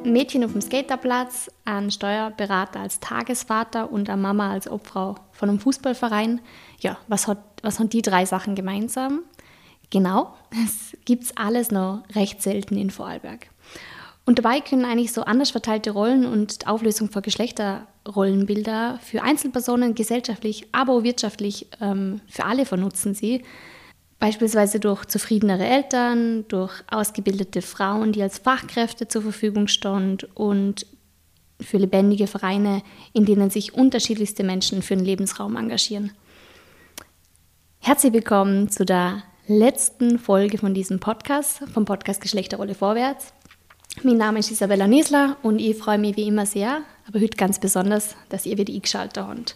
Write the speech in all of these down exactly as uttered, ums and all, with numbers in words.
Ein Mädchen auf dem Skaterplatz, ein Steuerberater als Tagesvater und eine Mama als Obfrau von einem Fußballverein. Ja, was hat, was haben die drei Sachen gemeinsam? Genau, es gibt alles noch recht selten in Vorarlberg. Und dabei können eigentlich so anders verteilte Rollen und die Auflösung von Geschlechterrollenbilder für Einzelpersonen gesellschaftlich, aber auch wirtschaftlich ähm, für alle von Nutzen sie. Beispielsweise durch zufriedenere Eltern, durch ausgebildete Frauen, die als Fachkräfte zur Verfügung stehen und für lebendige Vereine, in denen sich unterschiedlichste Menschen für den Lebensraum engagieren. Herzlich willkommen zu der letzten Folge von diesem Podcast, vom Podcast Geschlechterrolle vorwärts. Mein Name ist Isabella Niesler und ich freue mich wie immer sehr, aber heute ganz besonders, dass ihr wieder eingeschaltet habt.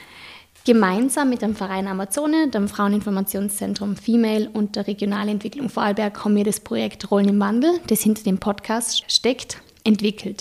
Gemeinsam mit dem Verein Amazone, dem Fraueninformationszentrum Female und der Regionalentwicklung Vorarlberg haben wir das Projekt Rollen im Wandel, das hinter dem Podcast steckt, entwickelt.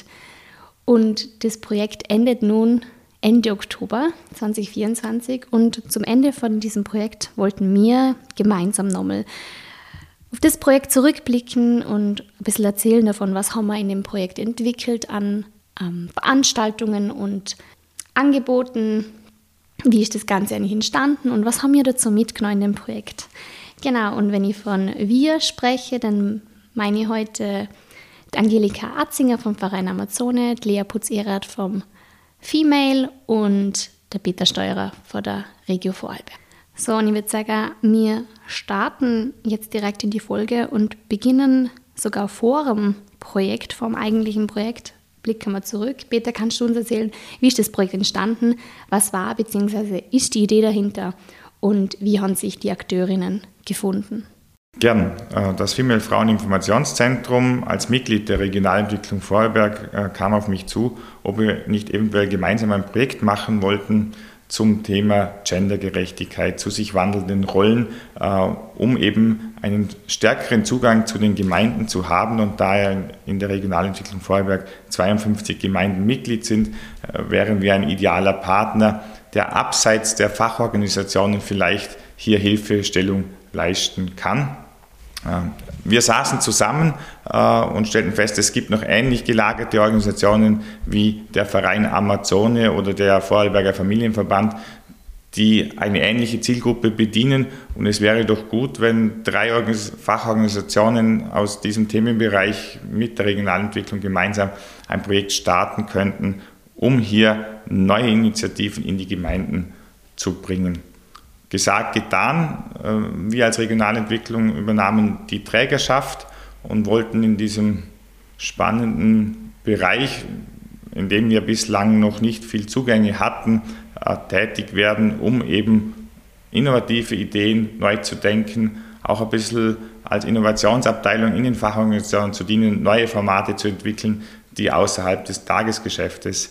Und das Projekt endet nun Ende Oktober zwanzig vierundzwanzig und zum Ende von diesem Projekt wollten wir gemeinsam nochmal auf das Projekt zurückblicken und ein bisschen erzählen davon, was haben wir in dem Projekt entwickelt an ähm, Veranstaltungen und Angeboten, wie ist das Ganze eigentlich entstanden und was haben wir dazu mitgenommen in dem Projekt. Genau, und wenn ich von wir spreche, dann meine ich heute die Angelika Atzinger vom Verein Amazone, die Lea Putz-Erath vom Female und der Peter Steurer von der Regio Vorarlberg. So, und ich würde sagen, wir starten jetzt direkt in die Folge und beginnen sogar vor dem Projekt, vor dem eigentlichen Projekt. Blicken wir zurück. Peter, kannst du uns erzählen, wie ist das Projekt entstanden? Was war bzw. ist die Idee dahinter? Und wie haben sich die Akteurinnen gefunden? Gern. Das Female Fraueninformationszentrum als Mitglied der Regionalentwicklung Vorarlberg kam auf mich zu, ob wir nicht eventuell gemeinsam ein Projekt machen wollten zum Thema Gendergerechtigkeit, zu sich wandelnden Rollen, äh, um eben einen stärkeren Zugang zu den Gemeinden zu haben. Und da ja in der Regionalentwicklung Vorarlberg zweiundfünfzig Gemeinden Mitglied sind, äh, wären wir ein idealer Partner, der abseits der Fachorganisationen vielleicht hier Hilfestellung leisten kann. Wir saßen zusammen und stellten fest, es gibt noch ähnlich gelagerte Organisationen wie der Verein Amazone oder der Vorarlberger Familienverband, die eine ähnliche Zielgruppe bedienen. Und es wäre doch gut, wenn drei Fachorganisationen aus diesem Themenbereich mit der Regionalentwicklung gemeinsam ein Projekt starten könnten, um hier neue Initiativen in die Gemeinden zu bringen. Gesagt, getan. Wir als Regionalentwicklung übernahmen die Trägerschaft und wollten in diesem spannenden Bereich, in dem wir bislang noch nicht viel Zugänge hatten, tätig werden, um eben innovative Ideen neu zu denken, auch ein bisschen als Innovationsabteilung in den Fachorganisationen zu dienen, neue Formate zu entwickeln, die außerhalb des Tagesgeschäftes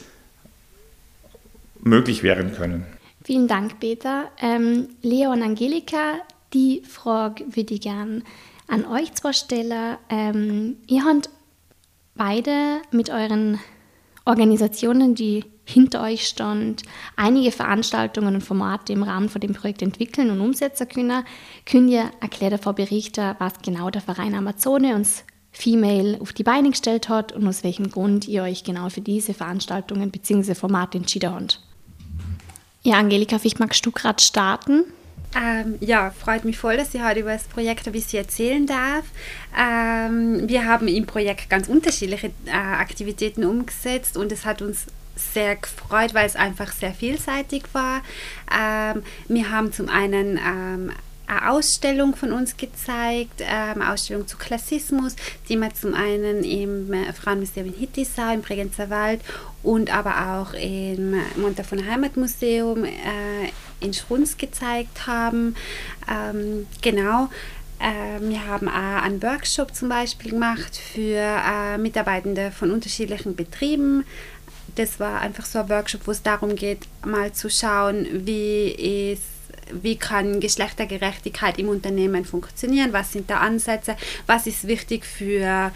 möglich werden können. Vielen Dank, Peter. Ähm, Lea und Angelika, die Frage würde ich gerne an euch zwei stellen. Ähm, ihr habt beide mit euren Organisationen, die hinter euch stehen, einige Veranstaltungen und Formate im Rahmen von dem Projekt entwickeln und umsetzen können. Könnt ihr erklären davon berichten, was genau der Verein Amazone uns Female auf die Beine gestellt hat und aus welchem Grund ihr euch genau für diese Veranstaltungen bzw. Formate entschieden habt? Ja, Angelika, vielleicht magst du gerade starten? Ähm, ja, freut mich voll, dass ich heute über das Projekt ein bisschen erzählen darf. Ähm, wir haben im Projekt ganz unterschiedliche äh, Aktivitäten umgesetzt und es hat uns sehr gefreut, weil es einfach sehr vielseitig war. Ähm, wir haben zum einen ähm, eine Ausstellung von uns gezeigt, ähm, eine Ausstellung zu Klassismus, die wir zum einen im Frauenmuseum in Hittisau, im Bregenzer Wald und aber auch im Montafoner Heimatmuseum äh, in Schrunz gezeigt haben. Ähm, genau. Äh, wir haben auch einen Workshop zum Beispiel gemacht für äh, Mitarbeitende von unterschiedlichen Betrieben. Das war einfach so ein Workshop, wo es darum geht, mal zu schauen, wie ist Wie kann Geschlechtergerechtigkeit im Unternehmen funktionieren? Was sind da Ansätze? Was ist wichtig für,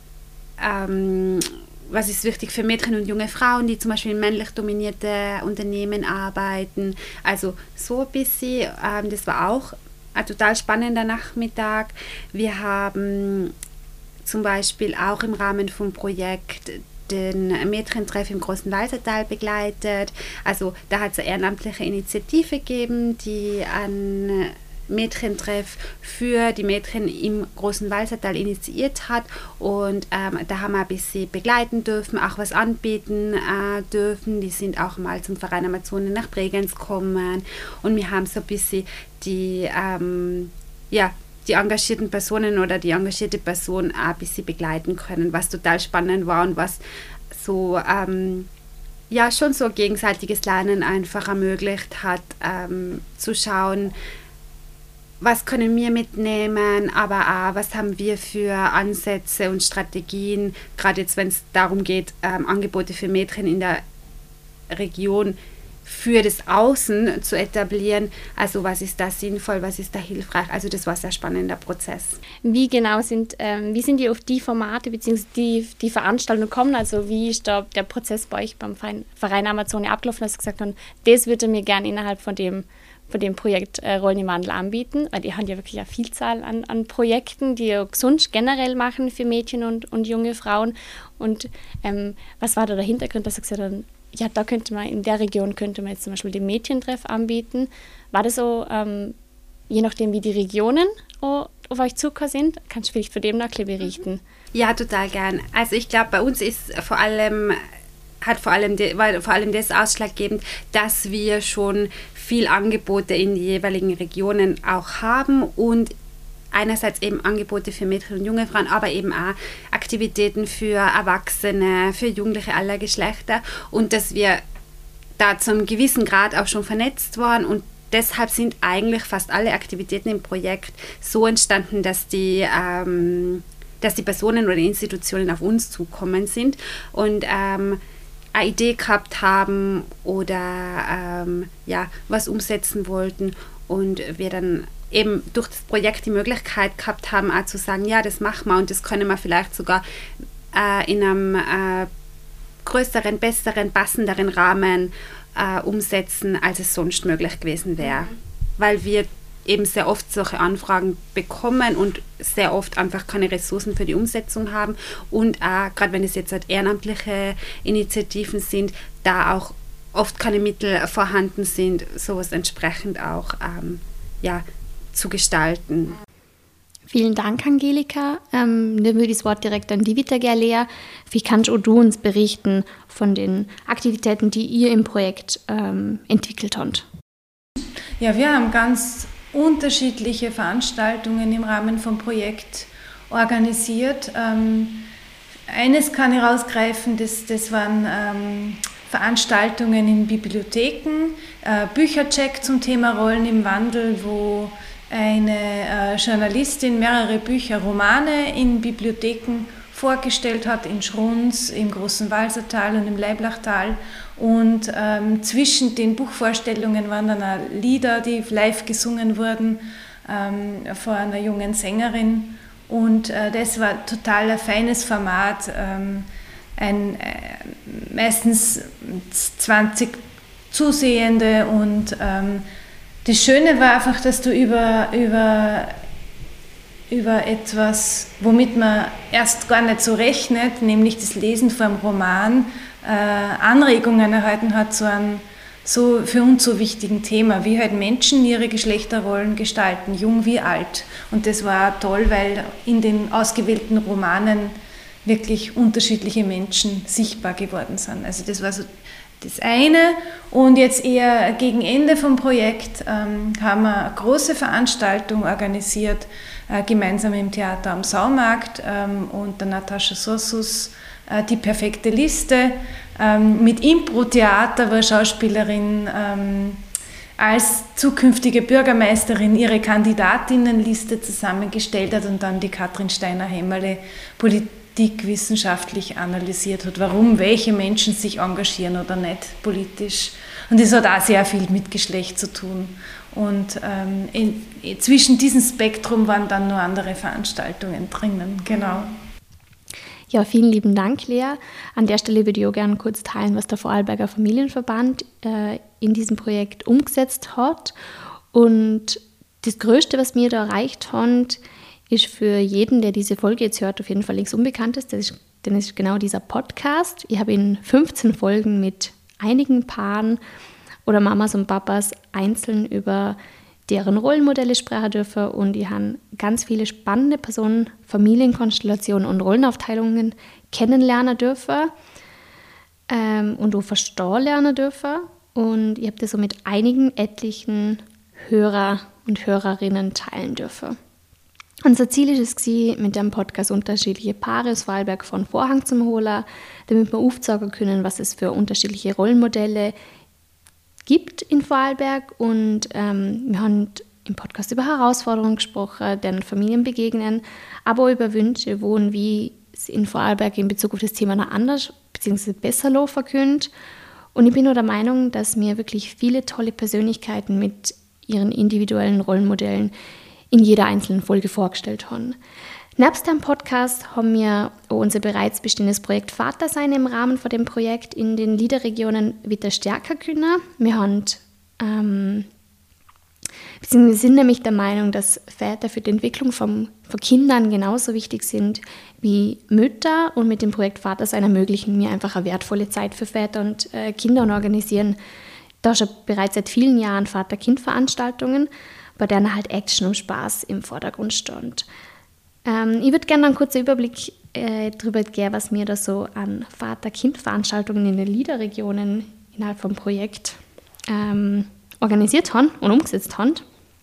ähm, was ist wichtig für Mädchen und junge Frauen, die zum Beispiel in männlich dominierten Unternehmen arbeiten? Also so ein bisschen. Ähm, das war auch ein total spannender Nachmittag. Wir haben zum Beispiel auch im Rahmen vom Projekt den Mädchentreff im Großen Walsertal begleitet. Also da hat es eine ehrenamtliche Initiative gegeben, die an Mädchentreff für die Mädchen im Großen Walsertal initiiert hat, und ähm, da haben wir ein bisschen begleiten dürfen, auch was anbieten äh, dürfen. Die sind auch mal zum Verein Amazone nach Bregenz gekommen, und wir haben so ein bisschen die, ähm, ja, die engagierten Personen oder die engagierte Person auch ein bisschen begleiten können, was total spannend war und was so ähm, ja schon so gegenseitiges Lernen einfach ermöglicht hat, ähm, zu schauen, was können wir mitnehmen, aber auch, was haben wir für Ansätze und Strategien, gerade jetzt, wenn es darum geht, ähm, Angebote für Mädchen in der Region für das Außen zu etablieren. Also was ist da sinnvoll, was ist da hilfreich? Also das war ein sehr spannender Prozess. Wie genau sind, ähm, wie sind die auf die Formate bzw. die, die Veranstaltungen gekommen? Also wie ist da der Prozess bei euch beim Verein, Verein Amazone abgelaufen, dass ihr gesagt habt, das würde mir gerne innerhalb von dem von dem Projekt äh, Rollen im Wandel anbieten, weil die haben ja wirklich eine Vielzahl an, an Projekten, die ja gesund generell machen für Mädchen und, und junge Frauen. Und ähm, was war da der Hintergrund, dass sie gesagt haben, ja, da könnte man, in der Region könnte man jetzt zum Beispiel den Mädchentreff anbieten. War das so, ähm, je nachdem wie die Regionen auf euch zugekommen sind? Kannst du vielleicht von dem noch ein bisschen berichten? Ja, total gern. Also ich glaube, bei uns ist vor allem hat vor allem, de, war vor allem das ausschlaggebend, dass wir schon viel Angebote in die jeweiligen Regionen auch haben und einerseits eben Angebote für Mädchen und junge Frauen, aber eben auch Aktivitäten für Erwachsene, für Jugendliche aller Geschlechter, und dass wir da zu einem gewissen Grad auch schon vernetzt waren, und deshalb sind eigentlich fast alle Aktivitäten im Projekt so entstanden, dass die ähm, dass die Personen oder die Institutionen auf uns zukommen sind und ähm, eine Idee gehabt haben oder ähm, ja, was umsetzen wollten, und wir dann eben durch das Projekt die Möglichkeit gehabt haben, auch zu sagen, ja, das machen wir, und das können wir vielleicht sogar äh, in einem äh, größeren, besseren, passenderen Rahmen äh, umsetzen, als es sonst möglich gewesen wäre. Mhm. Weil wir eben sehr oft solche Anfragen bekommen und sehr oft einfach keine Ressourcen für die Umsetzung haben, und auch, gerade wenn es jetzt halt ehrenamtliche Initiativen sind, da auch oft keine Mittel vorhanden sind, sowas entsprechend auch ähm, ja, zu gestalten. Vielen Dank, Angelika. Ähm, dann würde ich das Wort direkt an die weitergeben, Lea. Wie kannst auch du uns berichten von den Aktivitäten, die ihr im Projekt ähm, entwickelt habt? Ja, wir haben ganz unterschiedliche Veranstaltungen im Rahmen vom Projekt organisiert. Ähm, eines kann ich rausgreifen, das, das waren ähm, Veranstaltungen in Bibliotheken, äh, Büchercheck zum Thema Rollen im Wandel, wo eine äh, Journalistin mehrere Bücher, Romane in Bibliotheken vorgestellt hat, in Schruns, im Großen Walsertal und im Leiblachtal. Und ähm, zwischen den Buchvorstellungen waren dann auch Lieder, die live gesungen wurden ähm, von einer jungen Sängerin. Und äh, das war total ein feines Format, ähm, ein, äh, meistens zwanzig Zusehende. Und ähm, das Schöne war einfach, dass du über, über, über etwas, womit man erst gar nicht so rechnet, nämlich das Lesen vom Roman, äh, Anregungen erhalten hat zu einem so für uns so wichtigen Thema, wie halt Menschen ihre Geschlechterrollen gestalten, jung wie alt. Und das war toll, weil in den ausgewählten Romanen wirklich unterschiedliche Menschen sichtbar geworden sind. Also das war so das eine. Und jetzt eher gegen Ende vom Projekt ähm, haben wir eine große Veranstaltung organisiert, äh, gemeinsam im Theater am Saumarkt ähm, und der Natascha Sossus, äh, die perfekte Liste, ähm, mit Impro-Theater, wo eine Schauspielerin ähm, als zukünftige Bürgermeisterin ihre Kandidatinnenliste zusammengestellt hat und dann die Katrin Steiner-Hämmerle politikwissenschaftlich analysiert hat, warum welche Menschen sich engagieren oder nicht politisch. Und das hat auch sehr viel mit Geschlecht zu tun. Und ähm, in, zwischen diesem Spektrum waren dann nur andere Veranstaltungen drinnen, genau. Ja, vielen lieben Dank, Lea. An der Stelle würde ich auch gerne kurz teilen, was der Vorarlberger Familienverband äh, in diesem Projekt umgesetzt hat. Und das Größte, was wir da erreicht haben, ist für jeden, der diese Folge jetzt hört, auf jeden Fall nichts Unbekanntes. Das ist denn es ist genau dieser Podcast. Ich habe in fünfzehn Folgen mit einigen Paaren oder Mamas und Papas einzeln über deren Rollenmodelle sprechen dürfen und ich habe ganz viele spannende Personen, Familienkonstellationen und Rollenaufteilungen kennenlernen dürfen ähm, und auch verstehen lernen dürfen. Und ich habe das so mit einigen etlichen Hörer und Hörerinnen teilen dürfen. Unser Ziel ist es, mit dem Podcast unterschiedliche Paare aus Vorarlberg von Vorhang zu holen, damit wir aufzeigen können, was es für unterschiedliche Rollenmodelle gibt in Vorarlberg. Und ähm, wir haben im Podcast über Herausforderungen gesprochen, deren Familien begegnen, aber auch über Wünsche, wo und wie es in Vorarlberg in Bezug auf das Thema noch anders bzw. besser laufen könnte. Und ich bin nur der Meinung, dass mir wirklich viele tolle Persönlichkeiten mit ihren individuellen Rollenmodellen in jeder einzelnen Folge vorgestellt haben. Nebst dem Podcast haben wir unser bereits bestehendes Projekt Vatersein im Rahmen von dem Projekt in den Liederregionen wieder stärker können. Wir haben, ähm, wir sind nämlich der Meinung, dass Väter für die Entwicklung von, von Kindern genauso wichtig sind wie Mütter, und mit dem Projekt Vatersein ermöglichen wir einfach eine wertvolle Zeit für Väter und äh, Kinder und organisieren da schon bereits seit vielen Jahren Vater-Kind-Veranstaltungen, bei denen halt Action und Spaß im Vordergrund stand. Ähm, ich würde gerne einen kurzen Überblick äh, darüber geben, was wir da so an Vater-Kind-Veranstaltungen in den Liederregionen innerhalb vom Projekt ähm, organisiert haben und umgesetzt haben.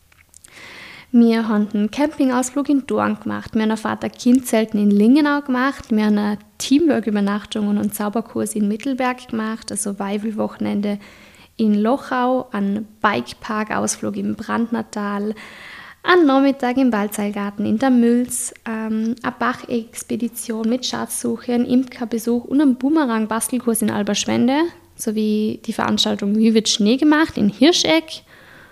Wir haben einen Campingausflug in Dorn gemacht, wir haben ein Vater-Kind-Zelten in Lingenau gemacht, wir haben eine Teamwork-Übernachtung und einen Zauberkurs in Mittelberg gemacht, also Weivel-Wochenende in Lochau, einen Bikepark-Ausflug im Brandnertal, einen Nachmittag im Waldseilgarten in der Mülz, ähm, eine Bachexpedition mit Schatzsuche, einen Imkerbesuch und einen Boomerang-Bastelkurs in Alberschwende, sowie die Veranstaltung Wie wird Schnee gemacht in Hirscheck.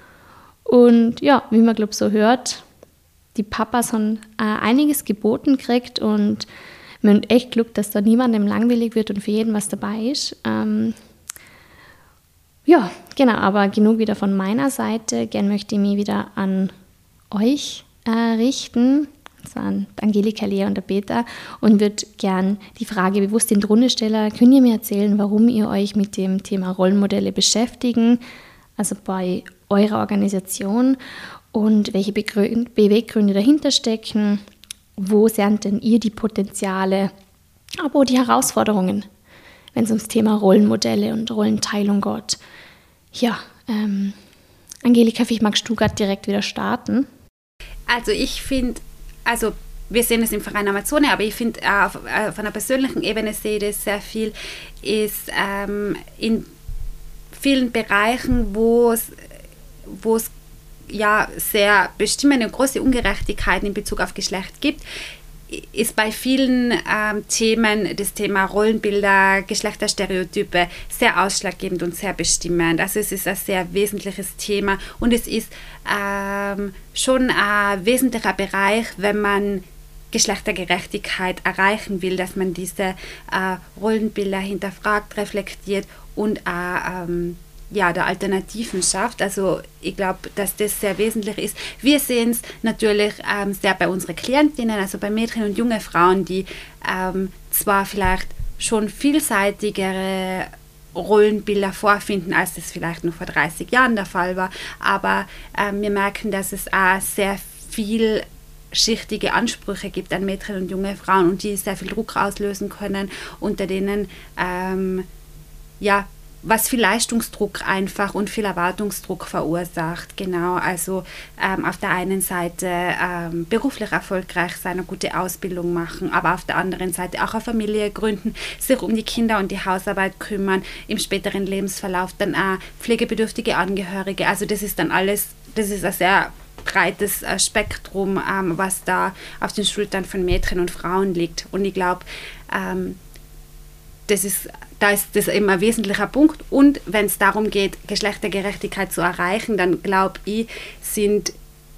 Und ja, wie man glaube so hört, die Papas haben äh, einiges geboten gekriegt und wir haben echt Glück, dass da niemandem langweilig wird und für jeden was dabei ist. Ähm, Ja, genau, aber genug wieder von meiner Seite. Gern möchte ich mich wieder an euch äh, richten, also an Angelika, Lea und der Peter, und würde gern die Frage bewusst in die Runde stellen. Könnt ihr mir erzählen, warum ihr euch mit dem Thema Rollenmodelle beschäftigen, also bei eurer Organisation, und welche Begrü- Beweggründe dahinter stecken? Wo seht denn ihr die Potenziale, aber auch die Herausforderungen, wenn es ums Thema Rollenmodelle und Rollenteilung geht? Ja, ähm, Angelika, vielleicht magst du gerade direkt wieder starten. Also ich finde, also wir sehen es im Verein Amazone, aber ich finde äh, auf, äh, auf einer persönlichen Ebene sehe ich das sehr viel, ist ähm, in vielen Bereichen, wo es wo es ja sehr bestimmende und große Ungerechtigkeiten in Bezug auf Geschlecht gibt, ist bei vielen ähm, Themen das Thema Rollenbilder, Geschlechterstereotype sehr ausschlaggebend und sehr bestimmend. Also es ist ein sehr wesentliches Thema und es ist ähm, schon ein wesentlicher Bereich, wenn man Geschlechtergerechtigkeit erreichen will, dass man diese äh, Rollenbilder hinterfragt, reflektiert und auch ähm, ja, der Alternativen schafft. Also ich glaube, dass das sehr wesentlich ist. Wir sehen es natürlich ähm, sehr bei unseren Klientinnen, also bei Mädchen und junge Frauen, die ähm, zwar vielleicht schon vielseitigere Rollenbilder vorfinden, als das vielleicht noch vor dreißig Jahren der Fall war, aber ähm, wir merken, dass es auch sehr vielschichtige Ansprüche gibt an Mädchen und junge Frauen und die sehr viel Druck auslösen können, unter denen ähm, ja, was viel Leistungsdruck einfach und viel Erwartungsdruck verursacht. Genau, also ähm, auf der einen Seite ähm, beruflich erfolgreich sein, eine gute Ausbildung machen, aber auf der anderen Seite auch eine Familie gründen, sich um die Kinder und die Hausarbeit kümmern, im späteren Lebensverlauf dann auch pflegebedürftige Angehörige. Also das ist dann alles, das ist ein sehr breites äh, Spektrum, ähm, was da auf den Schultern von Mädchen und Frauen liegt. Und ich glaube, ähm, das ist, da ist das eben ein wesentlicher Punkt. Und wenn es darum geht, Geschlechtergerechtigkeit zu erreichen, dann glaube ich, sind,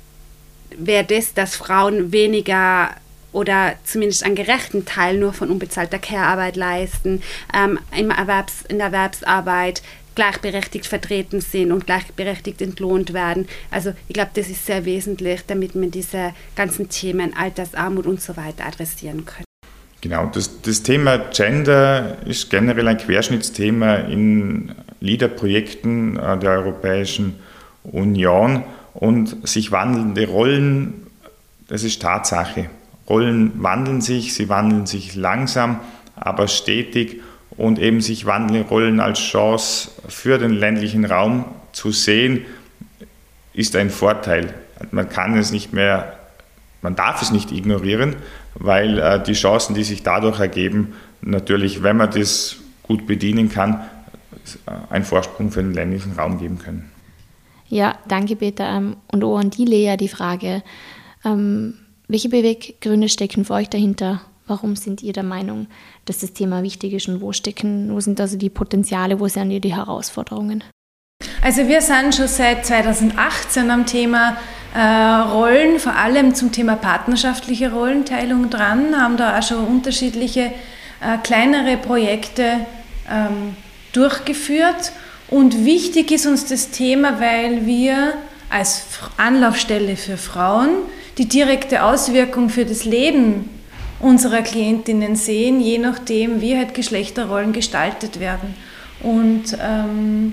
wäre das, dass Frauen weniger oder zumindest einen gerechten Teil nur von unbezahlter Care-Arbeit leisten, ähm, im Erwerbs-, in der Erwerbsarbeit gleichberechtigt vertreten sind und gleichberechtigt entlohnt werden. Also ich glaube, das ist sehr wesentlich, damit wir diese ganzen Themen Altersarmut und so weiter adressieren können. Genau, das, das Thema Gender ist generell ein Querschnittsthema in LEADER-Projekten der Europäischen Union und sich wandelnde Rollen, das ist Tatsache. Rollen wandeln sich, sie wandeln sich langsam, aber stetig und eben sich wandelnde Rollen als Chance für den ländlichen Raum zu sehen, ist ein Vorteil. Man kann es nicht mehr, man darf es nicht ignorieren, weil äh, die Chancen, die sich dadurch ergeben, natürlich, wenn man das gut bedienen kann, einen Vorsprung für den ländlichen Raum geben können. Ja, danke Peter. Und auch an die Lea die Frage, ähm, welche Beweggründe stecken für euch dahinter? Warum sind ihr der Meinung, dass das Thema wichtig ist und wo stecken, wo sind also die Potenziale, wo sind die Herausforderungen? Also wir sind schon seit zweitausendachtzehn am Thema äh, Rollen, vor allem zum Thema partnerschaftliche Rollenteilung dran, haben da auch schon unterschiedliche äh, kleinere Projekte ähm, durchgeführt. Und wichtig ist uns das Thema, weil wir als Anlaufstelle für Frauen die direkte Auswirkung für das Leben unserer Klientinnen sehen, je nachdem, wie halt Geschlechterrollen gestaltet werden. Und ähm,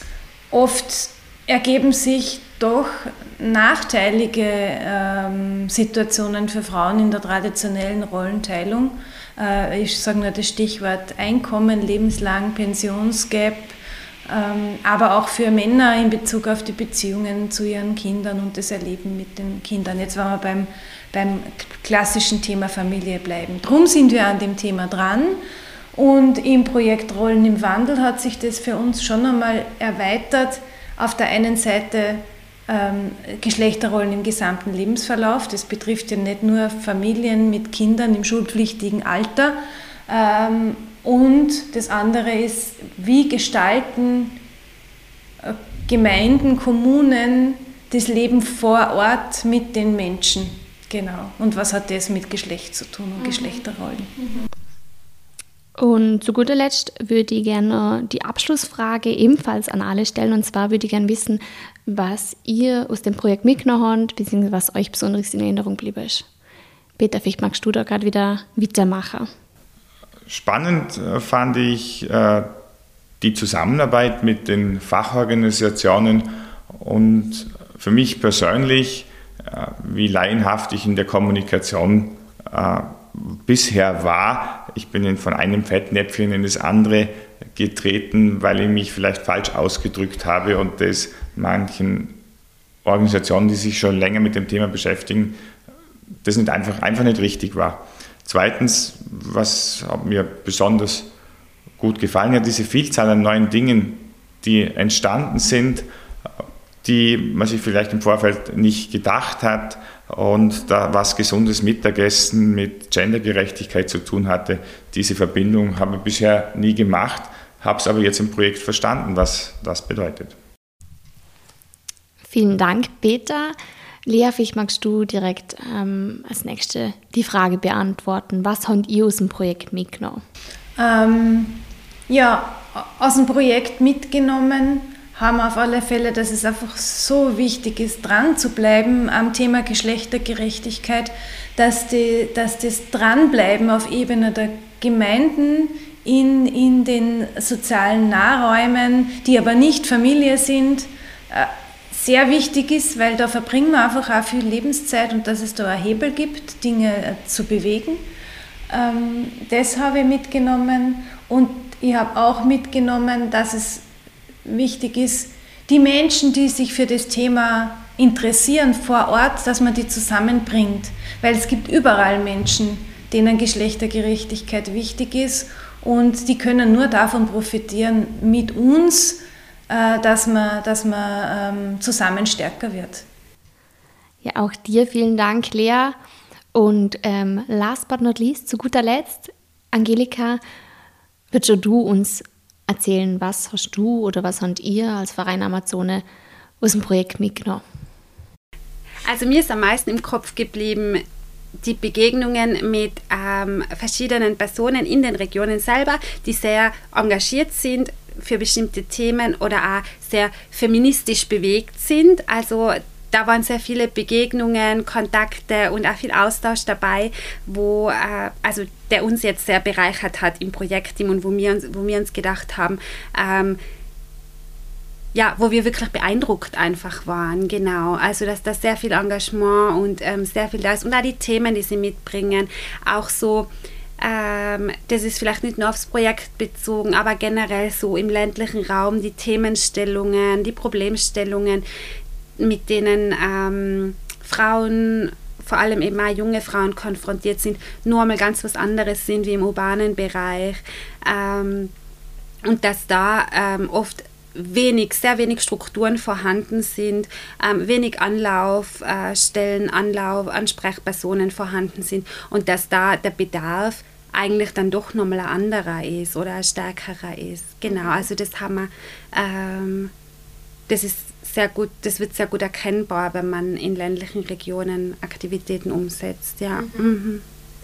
oft ergeben sich doch nachteilige ähm, Situationen für Frauen in der traditionellen Rollenteilung. Äh, ich sage nur das Stichwort Einkommen, lebenslang, Pensionsgap, ähm, aber auch für Männer in Bezug auf die Beziehungen zu ihren Kindern und das Erleben mit den Kindern. Jetzt wollen wir beim, beim klassischen Thema Familie bleiben. Drum sind wir an dem Thema dran. Und im Projekt Rollen im Wandel hat sich das für uns schon einmal erweitert. Auf der einen Seite ähm, Geschlechterrollen im gesamten Lebensverlauf. Das betrifft ja nicht nur Familien mit Kindern im schulpflichtigen Alter. Ähm, und das andere ist, wie gestalten äh, Gemeinden, Kommunen das Leben vor Ort mit den Menschen. Genau. Und was hat das mit Geschlecht zu tun und mhm. Geschlechterrollen? Mhm. Und zu guter Letzt würde ich gerne die Abschlussfrage ebenfalls an alle stellen. Und zwar würde ich gerne wissen, was ihr aus dem Projekt mitgenommen habt, beziehungsweise was euch besonders in Erinnerung geblieben ist. Peter, vielleicht magst du da gerade wieder weitermachen. Spannend fand ich äh, die Zusammenarbeit mit den Fachorganisationen und für mich persönlich, äh, wie laienhaft ich in der Kommunikation äh, bisher war. Ich bin von einem Fettnäpfchen in das andere getreten, weil ich mich vielleicht falsch ausgedrückt habe und das manchen Organisationen, die sich schon länger mit dem Thema beschäftigen, das nicht einfach, einfach nicht richtig war. Zweitens, was mir besonders gut gefallen hat, diese Vielzahl an neuen Dingen, die entstanden sind, die man sich vielleicht im Vorfeld nicht gedacht hat und da was gesundes Mittagessen mit Gendergerechtigkeit zu tun hatte. Diese Verbindung habe ich bisher nie gemacht, habe es aber jetzt im Projekt verstanden, was das bedeutet. Vielen Dank, Peter. Lea, vielleicht magst du direkt ähm, als Nächste die Frage beantworten. Was habt ihr aus dem Projekt mitgenommen? Ähm, ja, aus dem Projekt mitgenommen haben wir auf alle Fälle, dass es einfach so wichtig ist, dran zu bleiben am Thema Geschlechtergerechtigkeit, dass, die, dass das Dranbleiben auf Ebene der Gemeinden in, in den sozialen Nahräumen, die aber nicht Familie sind, sehr wichtig ist, weil da verbringen wir einfach auch viel Lebenszeit und dass es da einen Hebel gibt, Dinge zu bewegen. Das habe ich mitgenommen und ich habe auch mitgenommen, dass es wichtig ist, die Menschen, die sich für das Thema interessieren vor Ort, dass man die zusammenbringt, weil es gibt überall Menschen, denen Geschlechtergerechtigkeit wichtig ist und die können nur davon profitieren mit uns, dass man, dass man zusammen stärker wird. Ja, auch dir vielen Dank, Lea. Und ähm, last but not least, zu guter Letzt, Angelika, würdest du uns erzählen, was hast du oder was habt ihr als Verein Amazone aus dem Projekt mitgenommen? Also mir ist am meisten im Kopf geblieben die Begegnungen mit ähm, verschiedenen Personen in den Regionen selber, die sehr engagiert sind für bestimmte Themen oder auch sehr feministisch bewegt sind. Also da waren sehr viele Begegnungen, Kontakte und auch viel Austausch dabei, wo, äh, also der uns jetzt sehr bereichert hat im Projektteam und wo wir uns, wo wir uns gedacht haben, ähm, ja, wo wir wirklich beeindruckt einfach waren, genau. Also, dass da sehr viel Engagement und ähm, sehr viel da ist und auch die Themen, die sie mitbringen, auch so, ähm, das ist vielleicht nicht nur aufs Projekt bezogen, aber generell so im ländlichen Raum, die Themenstellungen, die Problemstellungen, mit denen ähm, Frauen, vor allem eben auch junge Frauen konfrontiert sind, nur einmal ganz was anderes sind wie im urbanen Bereich. Ähm, und dass da ähm, oft wenig, sehr wenig Strukturen vorhanden sind, ähm, wenig Anlaufstellen, äh, Anlauf, Ansprechpersonen vorhanden sind und dass da der Bedarf eigentlich dann doch nochmal ein anderer ist oder ein stärkerer ist. Genau, also das haben wir, ähm, das ist sehr gut, das wird sehr gut erkennbar, wenn man in ländlichen Regionen Aktivitäten umsetzt, ja. Mhm. Mhm.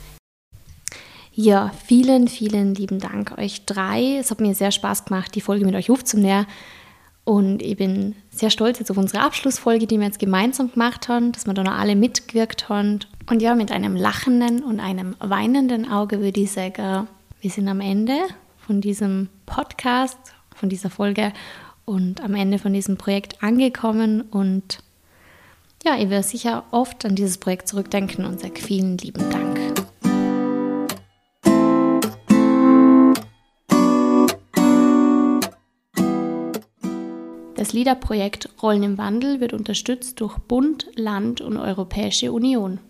Ja, vielen, vielen lieben Dank euch drei. Es hat mir sehr Spaß gemacht, die Folge mit euch aufzunehmen. Und ich bin sehr stolz jetzt auf unsere Abschlussfolge, die wir jetzt gemeinsam gemacht haben, dass wir da noch alle mitgewirkt haben. Und ja, mit einem lachenden und einem weinenden Auge würde ich sagen, wir sind am Ende von diesem Podcast, von dieser Folge und am Ende von diesem Projekt angekommen. Und ja, ich werde sicher oft an dieses Projekt zurückdenken und sage vielen lieben Dank. Das LIDA-Projekt Rollen im Wandel wird unterstützt durch Bund, Land und Europäische Union.